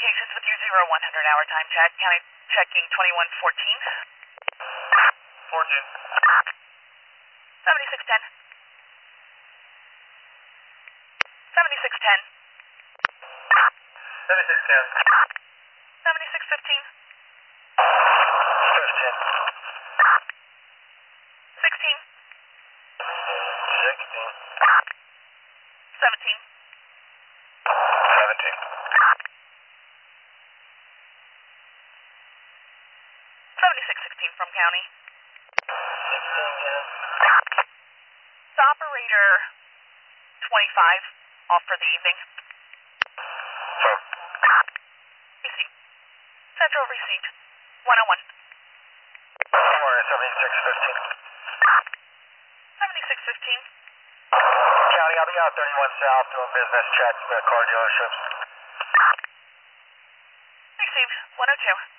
communications with you, 0100 hour time check. County checking 2114. 14. 7610. 7610. 7610. 7615. 15. 16. 16. 17. 17. 7616 from county. 16, yeah. It's operator 25 off for the evening. Firm. Received. Central received. 101. Tomorrow, 7615. 7615. County, I'll be out 31 South doing business checks with car dealerships. Received. 102.